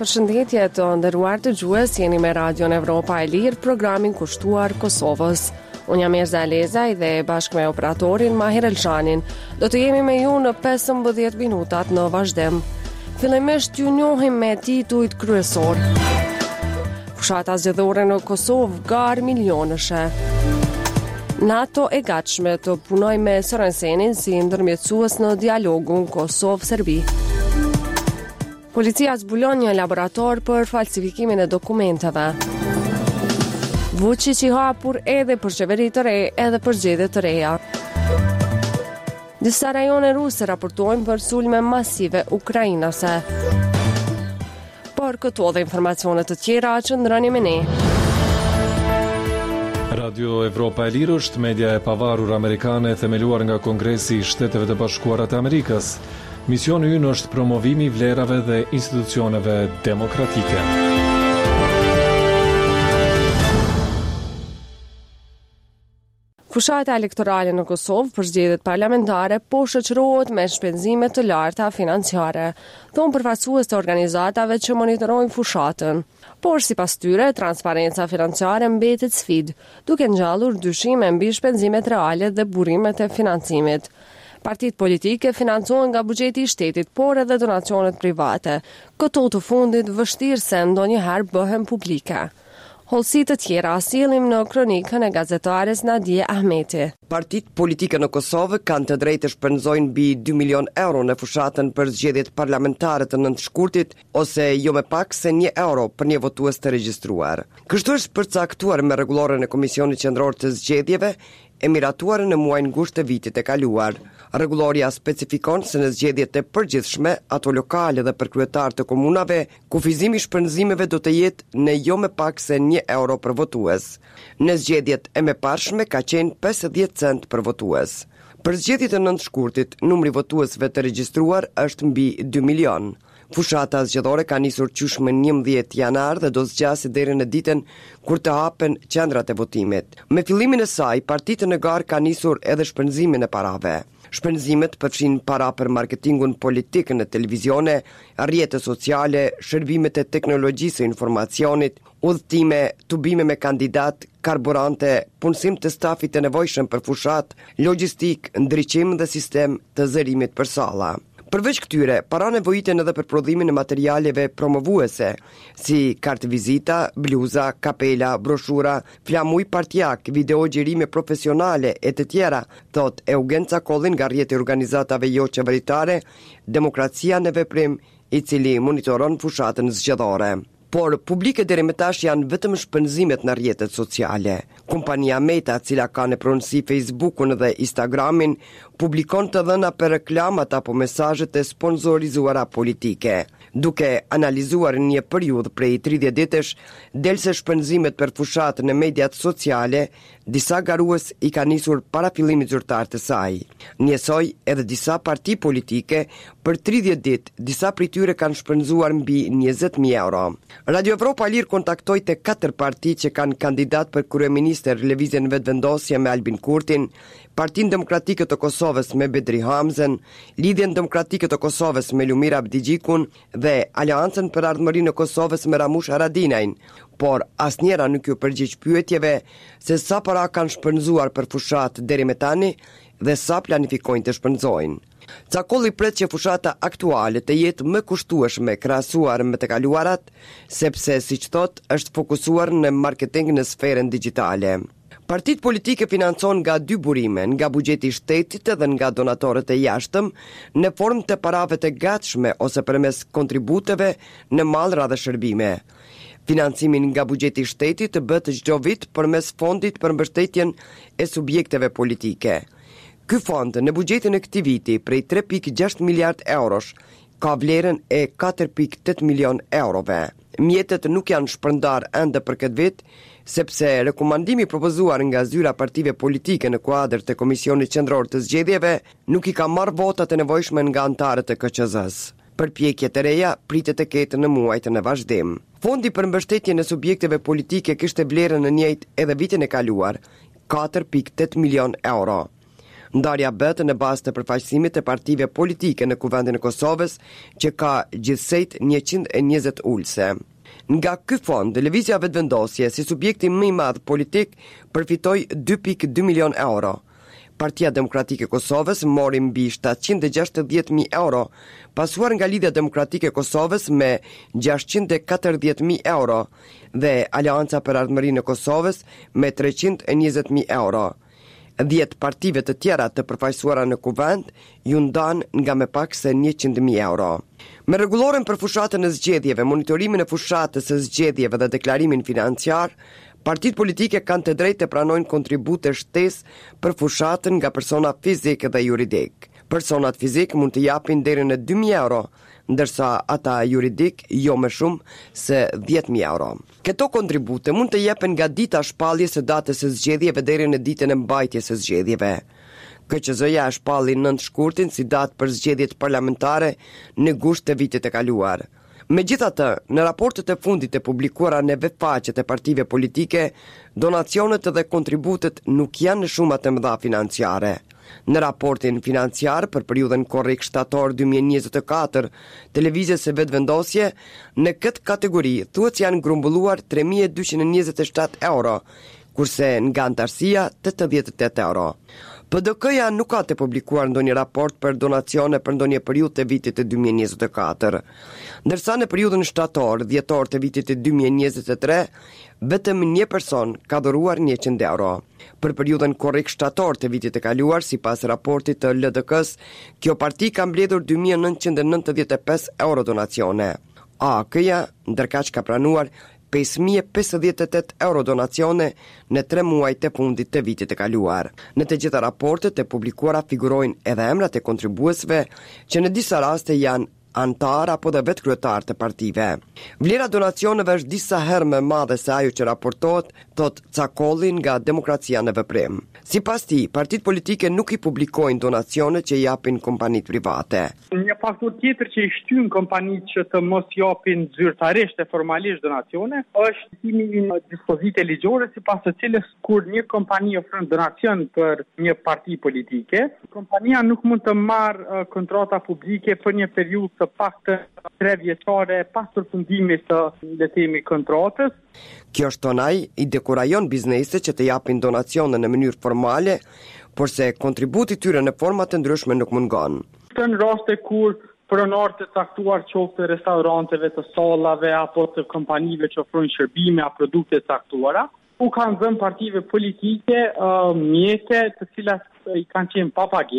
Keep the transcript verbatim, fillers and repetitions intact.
Përshëndetje të nderuar dëgjues, jeni me Radion Evropa e Lirë, programin kushtuar Kosovës. Unë jam Erza Lezaj dhe bashkë me operatorin Mahir Elshanin do të jemi me ju në pesëmbëdhjetë minutat në vazhdim. Fillimisht ju njohim me titujt kryesor. Fushata zgjedhore në Kosovë garë milionëshe. NATO e gatshme të punoj me Sorensenin si ndërmjetësues në dialogun Kosovë-Serbi. Policia zbulon një laborator për falsifikimin e dokumenteve. Vučić i hapur edhe për qeveri të re, edhe për zgjedhje të reja. Disa rajone ruse raportojnë për sulme masive ukrainase. Por këto dhe informacionet të tjera qëndroni me ne. Radio Evropa e Lirë është media e pavarur amerikane themeluar nga Kongresi i Shteteve të Bashkuara të Amerikës. Misioni ynë është promovimi i vlerave dhe institucioneve demokratike. Fushata elektorale në Kosovë për zgjedhjet parlamentare po shoqërohet me shpenzime të larta financiare, thonë përfaqësues të organizatave që monitorojnë fushatën. Por sipas tyre, transparenca financiare mbetet sfidë, duke ngjallur dyshime mbi shpenzimet reale dhe burrimet e financimit. Partitë politike financohen nga buxheti i shtetit, por edhe donacionet private. Këto të fundit vështirë se ndonjëherë bëhen publike. Hollësi të tjera sillim në kronikën e gazetares Nadije Ahmeti. Partitë politike në Kosovë kanë të drejtë të shpenzojnë mbi dy milion euro në fushatën për zgjedhjet parlamentare të nëntë shkurtit, ose jo me pak se një euro për një votues të regjistruar. Kështu është përcaktuar me rregulloren e Komisionit Qendror të Zgjedhjeve e miratuar në muajin gusht të vitit e kaluar. Rregulloria specifikon se në zgjedhjet e përgjithshme, ato lokale dhe për kryetar të komunave, kufizimi i shpenzimeve do të jetë në jo më pak se një euro për votues. Në zgjedhjet e mëparshme ka qenë pesëdhjetë cent për votues. Për zgjedhjet e nëntë shkurtit, numri votuesve të regjistruar është mbi dy milion. Fushata zgjedhore ka nisur qysh më njëmbëdhjetë janar dhe do zgjasë deri në ditën kur të hapen qendrat e votimit. Me fillimin e saj, partitë në garë ka nisur edhe shpenzimin e parave. Shpenzimet përfshin para për marketingun politik në televizione, rrjete sociale, shërbimet e teknologjisë e informacionit, udhëtime, tubime me kandidat, karburante, punësim të stafit të nevojshëm për fushat, logjistik, ndriçim dhe sistem të zërimit për salla. Përveç këtyre, para nevojiten edhe për prodhimin e materialeve promovuese, si kartë vizita, bluza, kapela, broshura, flamuj partjak, videogjerime profesionale e të tjera, thot Eugen Cakollin nga rrjeti organizatave jo qeveritare, Demokracia në veprim, i cili monitoron fushatën zgjedhore. Por publike deri më tash janë vetëm shpenzimet në rrjetet sociale. Kompania Meta, cila ka në pronësi Facebookun dhe Instagramin, publikon të dhëna për reklamat apo mesazhet e sponsorizuara politike. Duke analizuar një periudhë prej tridhjetë ditësh, del se shpenzimet për fushat në mediat sociale, disa garues i ka nisur para fillimit zyrtar të saj. Njësoj edhe disa parti politike, për tridhjetë ditë, disa prej tyre kanë shpenzuar mbi njëzet mijë euro. Radio Evropa Lirë kontaktoi të katër parti që kanë kandidat për kryeministër lëvizjen vetëvendosje me Albin Kurtin, Partinë Demokratike të Kosovës me Bedri Hamzen, Lidhjen Demokratike të Kosovës me Lumir Abdigjikun dhe Aleancën për Ardhmërinë e Kosovës me Ramush Haradinajin, por asnjëra nuk ju përgjigj pyetjeve se sa para kanë shpenzuar për fushat deri më tani dhe sa planifikojnë të shpenzojnë. Cakolli pret që fushata aktuale të jetë më kushtueshme krahasuar me të kaluarat, sepse siç thot është fokusuar në marketing në sferën digjitale. Partitë politike financon nga dy burime, nga buxheti i shtetit dhe nga donatorët e jashtëm, në formë të parave të gatshme ose përmes kontributeve në mallra dhe shërbime. Financimin nga buxheti i shtetit bëhet çdo vit përmes fondit për mbështetjen e subjekteve politike. Ky fond në buxhetin e këtij viti prej tre pikë gjashtë miliard eurosh ka vlerën e katër pikë tetë milion eurove. Mjetet nuk janë shpërndar ende për këtë vit, sepse rekomandimi propozuar nga zyra partive politike në kuadër të Komisionit Qendror të Zgjedhjeve nuk i ka marrë votat e nevojshme nga anëtarët e K Q Z-s. Përpjekjet e reja pritet të ketë në muajt në vazhdim. Fondi për mbështetjen e subjekteve politike kishte vlerën në njëjtë edhe vitin e kaluar, katër pikë tetë milion euro. Ndarja bëhet në bazë të përfaqësimit të partive politike në Kuvendin e Kosovës, që ka gjithsejt njëqind e njëzet ulëse. Nga ky fond, Lëvizja Vetëvendosje si subjekti më i madh politik përfitoi dy pikë dy milion euro. Partia Demokratike e Kosovës mori mbi shtatëqind e gjashtëdhjetë mijë euro, pasuar nga Lidhja Demokratike e Kosovës me gjashtëqind e katërdhjetë mijë euro dhe Aleanca për Ardhmërinë e Kosovës me treqind e njëzet mijë euro. Dhjetë partive të tjera të përfaqësuara në kuvend ju ndan nga me pak se njëqind mijë euro. Me rregulloren për fushatën e zgjedhjeve, monitorimin e fushatës së zgjedhjeve dhe deklarimin financiar, partitë politike kanë të drejtë të pranojnë kontribute shtesë për fushatën nga persona fizik dhe juridik. Personat fizik mund të japin deri në dy mijë euro, ndërsa ata juridik jo më shumë se dhjetë mijë euro. Këto kontribute mund të jepen nga dita shpalljes së datës së zgjedhjeve deri në ditën e mbajtjes së zgjedhjeve. K Q Z-ja e shpalli nëntë shkurtin si datë për zgjedhjet parlamentare në gusht të vitit e kaluar. Megjithatë, në raportet e fundit të publikuara në vetfaqet e partive politike, donacionet dhe kontributet nuk janë në shumë të mëdha financiare. Në raportin financiar për periudhën korrik shtator dy mijë e njëzet e katër, Televizjes së Vetëvendosje, në këtë kategori thuhet se janë grumbulluar tre mijë e dyqind e njëzet e shtatë euro, kurse nga antarësia tetëdhjetë e tetë euro. P D K-ja nuk ka të publikuar ndonjë raport për donacione për ndonjë periudhë të vitit të dy mijë e njëzet e katër. Ndërsa në periudhën shtator dhjetor të vitit të dy mijë e njëzet e tre, vetëm një person ka dhuruar njëqind euro. Për periudhën korrik shtator të vitit të kaluar, sipas raportit të L D K-s, kjo parti ka mbledhur dy mijë nëntëqind e nëntëdhjetë e pesë euro donacione. A K-ja ndërkaq ka pranuar pesë mijë e pesëdhjetë e tetë euro donacione në tre muajt e fundit të vitit të kaluar. Në të gjitha raportet e publikuara figurojnë edhe emrat e kontribuesve që në disa raste janë antar apo dhe vetë kryetar të partive. Vlera donacioneve është disa herë më madhe se ajo që raportohet, thot Cakolli nga Demokracia në Veprim. Sipas tij, partitë politike nuk i publikojnë donacionet që japin kompanitë private. Një faktor tjetër që i shtyn kompanitë që të mos japin zyrtarisht e formalisht donacione është timi në dispozite ligjore sipas së cilës kur një kompani ofron donacion për një parti politike, kompania nuk mund të marrë uh, kontrata publike për një periudhë të paktën tre vjeçare pas përfundimit të le të themi kontratës. Kjo shtonaj i dekurajon bizneset që të japin donacione në mënyrë formale, por se kontributi tyre në forma të ndryshme nuk mungon. Në raste kur pronarët të caktuar qoftë të restoranteve, të sallave apo të kompanive që ofrojnë shërbime a produkte të caktuara, u kanë dhënë partive politike uh, mjete të cilat i kanë qenë pa pagesë.